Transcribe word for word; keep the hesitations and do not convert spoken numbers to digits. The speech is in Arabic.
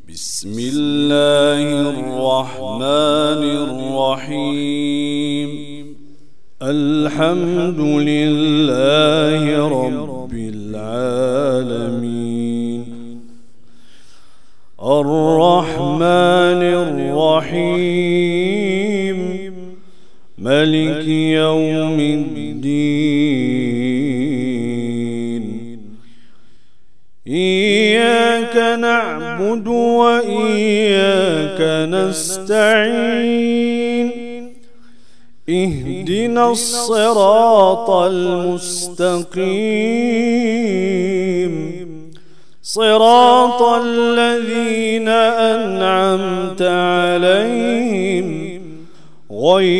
بسم الله الرحمن الرحيم. الحمد لله رب العالمين، الرحمن الرحيم، ملك يوم الدين. إياك نعبد وإياك نستعين، اهدنا الصراط المستقيم، صراط الذين أنعمت عليهم غير